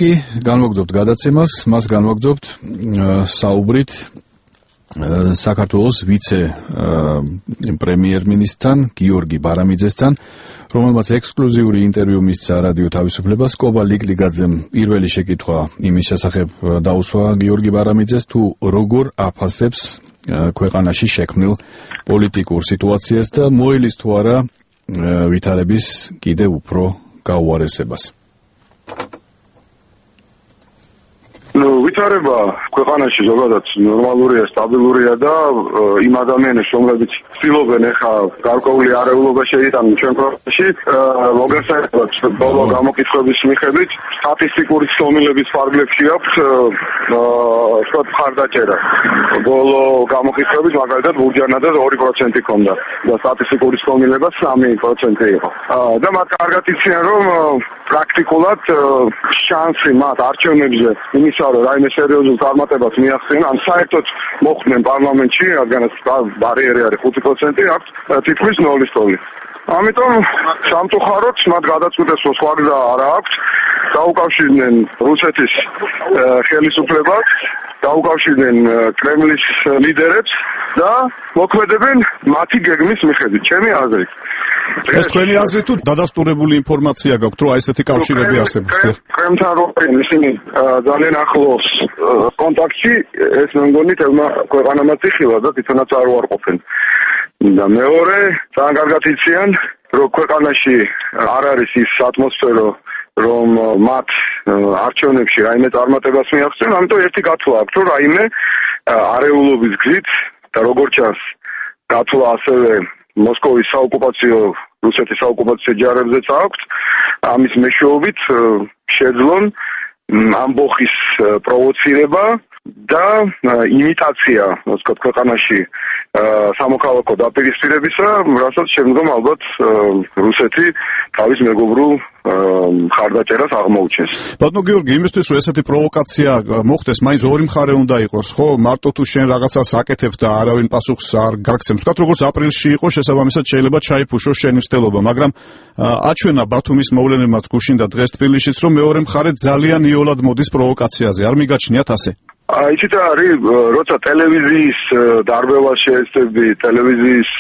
კი განვაგრძობთ გადაცემას, მას განვაგრძობთ საუბრით საქართველოს ვიცე-პრემიერ-მინისტრთან გიორგი ბარამიძესთან, რომელმაც ექსკლუზიური ინტერვიუ მისცა რადიო თავისუფლებას. კობა ლიკლიგაძემ პირველი შეკითხვა იმის შესახებ დაუსვა გიორგი ბარამიძეს, თუ როგორ აფასებს ქვეყანაში შექმნილ პოლიტიკურ სიტუაციას და მოელის თუ არა ვითარების კიდევ უფრო გაუარესებას. ვითარება ქვეყანაში ზოგადად ნორმალურია, სტაბილურია და იმ ადამიანებს, რომლებიც ცდილობენ ახლა გარკვეული არეულობა შეიტანონ ჩვენ ქვეყანაში, მოგესალმებით ბოლო გამოკითხვების მიხედვით სტატისტიკური ცნობილების ფარგლებში აქვს სხვა მხარდაჭერა. ბოლო გამოკითხვებით მაგალითად ბურჯანაძე 2% ჰქონდა და სტატისტიკური ცნობილება 3% იყო. და მათ კარგად იციან, რომ პრაქტიკულად შანსი მათ არჩევნებზე იმისა, რომ რაიმე სერიოზულ წარმატებას მიაღწიონ, ან საერთოდ მოხვდნენ პარლამენტში, რადგანაც ბარიერი არის 5%, აქვს თითქმის 0-ის ტოლი. ამიტომ სამწუხაროდ მათ გადაწყვეტეს, რომ სხვა გზა არ აქვს, დაუკავშირდნენ რუსეთის ხელისუფლებას, დაუკავშირდნენ კრემლის ლიდერებს და მოქმედებენ მათი გეგმის მიხედვით, ჩემი აზრით. ეს თქვენი აზრით თუ დადასტურებული ინფორმაცია გაქვთ, რომ ესეთი კავშირები არსებობს? კრემთან რომ ისინი ძალიან ახლოს კონტაქტში, ეს მე მგონი თელმა ქვეყანამაც იხილა და თვითონაც არ უარყოფენ. და მეორე, ძალიან კარგად იციან, რომ ქვეყანაში არ არის ის ატმოსფერო, რომ მათ არჩევნებში რაიმე წარმატებას მიაღწიონ, ამიტომ ერთი გათვლა აქვს, რომ რაიმე არეულობის გზით და როგორც ჩანს, გათვლა ასევე მოსკოვის საოკუპაციო, რუსეთის საოკუპაციო ჯარებზეც აქვთ, ამის მეშვეობით შეძლონ ამბოხის პროვოცირება და იმიტაცია, მოსკოვ ქვეყანაში სამოქალაქო დაპირისპირებისა, რასაც შემდგომ ალბათ რუსეთი თავის მეგობრულ მხარდაჭერას აღმოუჩენს. ბატონო გიორგი, იმისთვის რომ ესეთი პროვოკაცია მოხდეს, მაინც ორი მხარე უნდა იყოს, ხო? მარტო თუ შენ რაღაცას აკეთებ და არავინ პასუხს არ გაგცემს. ვთქვათ, როგორც აპრილში იყო, შესაბამისად შეიძლება ჩაიფუშოს შენი მცდელობა, მაგრამ აჩვენა ბათუმის მოვლენებმაც გუშინ და დღეს თბილისშიც, რომ მეორე მხარე ძალიან იოლად მოდის პროვოკაციაზე. არ მიგაჩნიათ ასე? იცით რა არის, როცა ტელევიზიის დარბევას შეეცდები, ტელევიზიის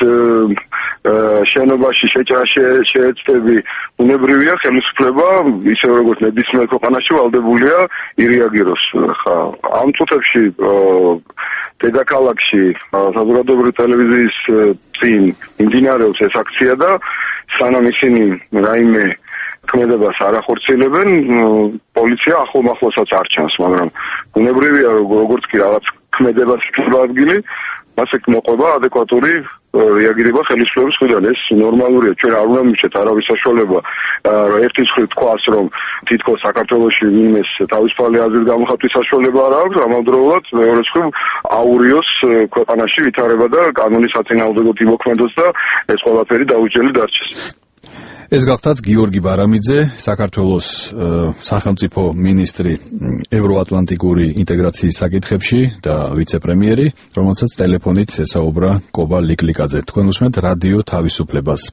შენობაში შეჭრა შეეცდები, უნებრივია ხელისუფლება, ისე როგორც ნებისმიერ ქვეყანაში ვალდებულია ირეაგიროს. ხა ამ წუთებში დედაქალაქში საზოგადოებრივი ტელევიზიის წინ მიმდინარეობს ეს აქცია და სანამ ისინი რაიმე ქმედებას არ ახორციელებენ, პოლიცია ახლომახლოსაც არ ჩანს, მაგრამ უნებრივია როგორც კი რაღაც ქმედებას იქნება ადგილი, მას ეგ მოყვება ადეკვატური რეაგირება ხელისუფლების მხრიდან. ეს ნორმალურია, ჩვენ არ უნდა მივჩეთ არავის საშუალება, რომ ერთის მხრივ თქვას, რომ თითქოს საქართველოში ვინმეს თავისუფალი აზრით გამოხატვის საშუალება არ აქვს, ამავდროულად მეორე მხრივ აურიოს ქვეყანაში ვითარება და კანონის საწინააღმდეგოდ იმოქმედოს და ეს ყველაფერი დაუჯელი დარჩეს. ეს გახლავთ გიორგი ბარამიძე, საქართველოს სახელმწიფო მინისტრი ევროატლანტიკური ინტეგრაციის საკითხებში და ვიცე-პრემიერი, რომელსაც ტელეფონით ესაუბრა კობა ლიკლიგაძე. თქვენ უსმენთ რადიო თავისუფლებას.